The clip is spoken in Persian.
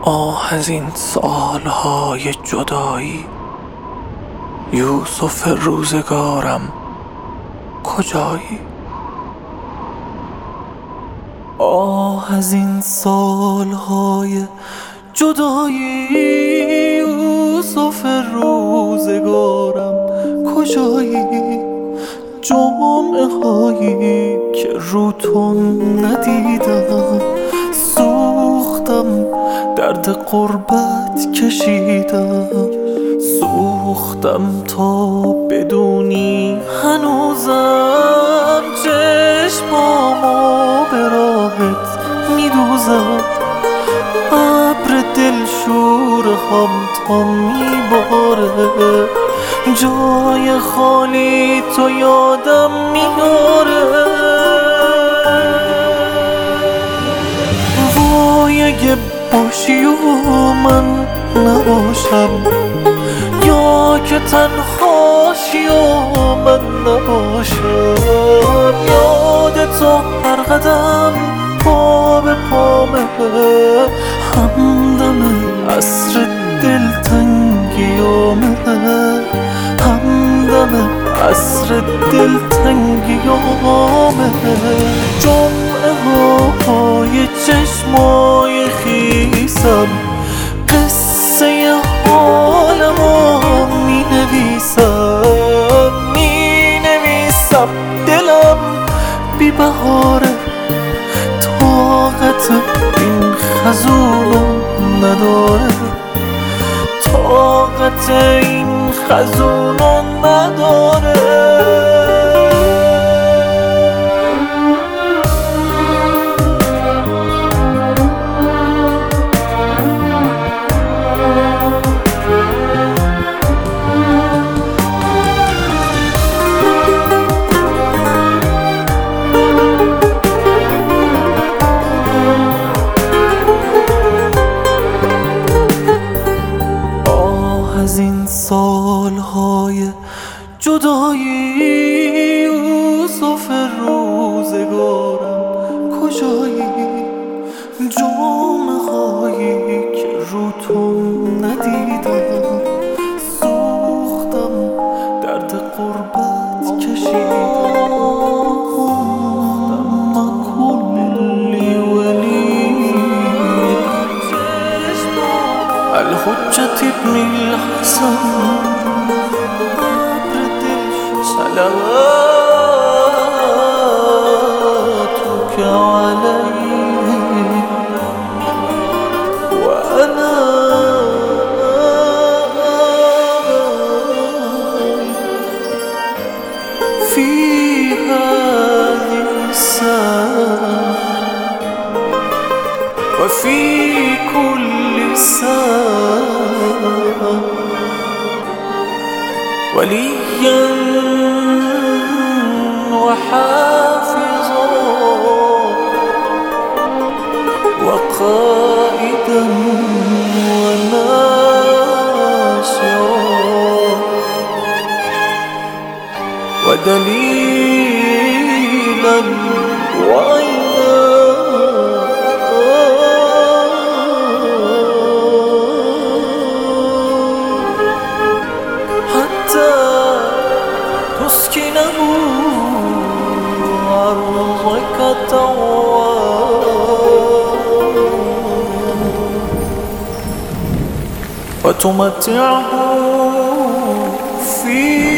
آه از این سالهای جدایی، یوسف روزگارم کجایی؟ آه از این سالهای جدایی، یوسف روزگارم کجایی؟ جمعه هایی که رو تو ندیدم، سوختم درد غربت کشیدم، سوختم تا بدونی هنوزم چشمامو به راهت میدوزم. ابر دلشور هم تا میباره، جای خالی تو یادم میاره. وای اگه باشی و من نباشم، یا که تنهاشی و من نباشم. یاد تو هر قدم پا به پامه، همدم عصر دلتنگیامه، همدم عصر دلتنگیامه. جمعه های چشمای خیسم، قصه حالمو می نویسم. دلم بی بهاره، طاقت این خزونو نداره، طاقت این خزونو نداره. از این سالهای جدایی، یوسف روزگارم کجایی؟ جمعه هایی که رو تو ندیدم، سوختم درد غربت کشیدم. ما کلی ولی الحجة ابن الحسن، صلواتك عليه وأنا في هذه الساعة وفي كل ساعة وليا وحافظا وقائدا وناصرا ودليلا وعينا، حتى تسكنه أرضك وتمتعه فيه